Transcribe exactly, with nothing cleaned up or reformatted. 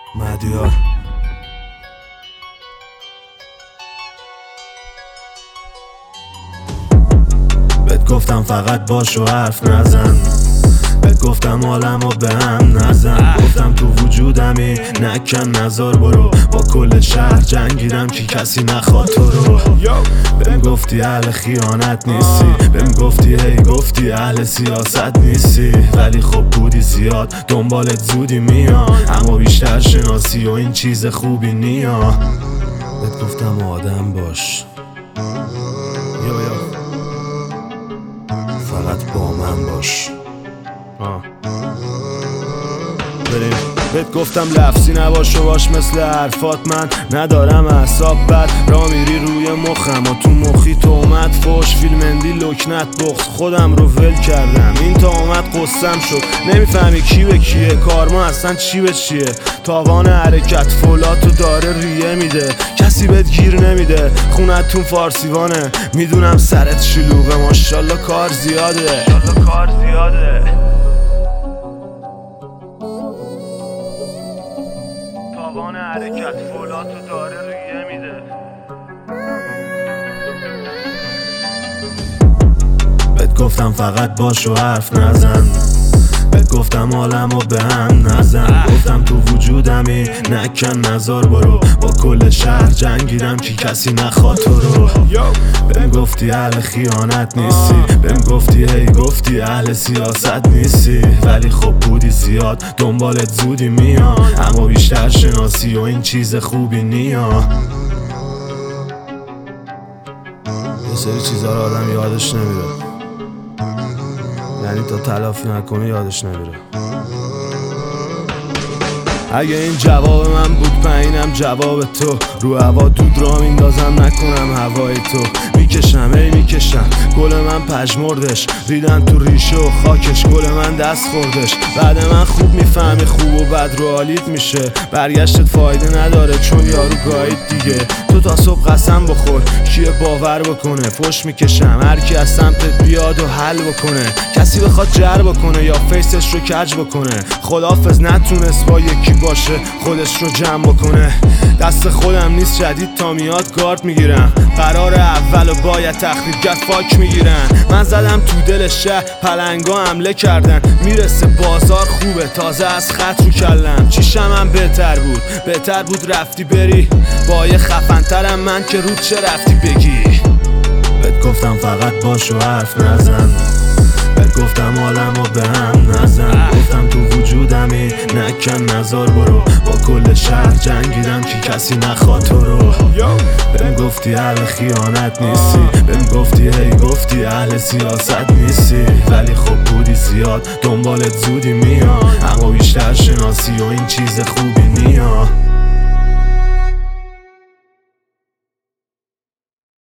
مدیار بهت گفتم فقط باش و حرف نزن، بهت گفتم حالمو به هم نزن. گفتم تو وجودمی نکن نزار برو، با کل شهر جنگیدم که کسی نخواد تو رو. بهم گفتی اهل خیانت نیستی، بهم گفتی هی گفتی اهل سیاست نیستی، ولی خب بودی زیاد دنبالت زودی میان، اما بیشتر شناسی و این چیز خوبی نیا. بهت گفتم آدم باش، یو یو فقط با من باش. آه. بریم. بهت گفتم لفظی نباش و باش مثل حرفات، من ندارم اعصاب بد، را میری روی مخم و تو مخی تو اومد فوش فیلمندی لکنت بخت، خودم رو ول کردم این تا اومد قصم شد. نمیفهمی کی به کیه، کارما اصلا چی به چیه، تاوان حرکت فولاتو داره ریه میده، کسی بهت گیر نمیده، خونتون فارسیوانه، میدونم سرت شلوغه، ماشالله کار زیاده، ماشالله کار زیاده. تاوان حرکت فولاتو داره ریه میده. بهت گفتم فقط باش و حرف نزن، بهت گفتم حالمو به هم نزن. گفتم تو وجودمی نکن نزار برو، با کل شهر جنگیدم که کسی نخواد تو رو. بهم گفتی اهل خیانت نیستی، بهم گفتی هی گفتی اهل سیاست نیستی، ولی خب بودی زیاد دنبالت زودی میان، اما بیشتر شناسی و این چیز خوبی نیا. یه سری چیزا رو آدم یادش نمیره، یعنی تا تلافی نکنه یادش نمیره. اگه این جواب من بود پایینم جواب تو، رو هوا دود را میندازم نکنم هوای تو، میکشم ای میکشم گل من پژمردش، ریدن تو ریشه و خاکش گل من دست خوردش. بعد من خوب میفهمی خوب و بد رو حالیت میشه، برگشتت فایده نداره چون یارو گاهید دیگه. تو تا صبح قسم بخور کیه باور بکنه، فش میکشم هرکی از سمتت بیاد و حل بکنه، کسی بخواد جر بکنه یا فیسش رو کج بکنه، خدافظ نتونست با یکی باشه خودش رو جمع بکنه. دست خودم نیست جدید تا میاد گارد میگیرم، قرار اول و باید تخریب کرد فاک میگیرن. من زدم تو دل شهر پلنگا حمله کردن، میرسه بازار خوبه تازه از خط رو کلم. چیشم هم بهتر بود بهتر بود رفتی بری با یه خفنترم من که رود چه رفتی بگی. بهت گفتم فقط باش و حرف نزن، بهت گفتم حالمو به هم نزن. گفتم تو وجودمی نکن نزار برو، با کل شهر جنگیدم که کسی نخواد تو رو. بهم گفتی اهل خیانت نیستی، بهم گفتی هی گفتی اهل سیاست نیستی، ولی خب بودی زیاد دنبالت زودی میان، اما بیشتر شناسی و این چیز خوبی نیا.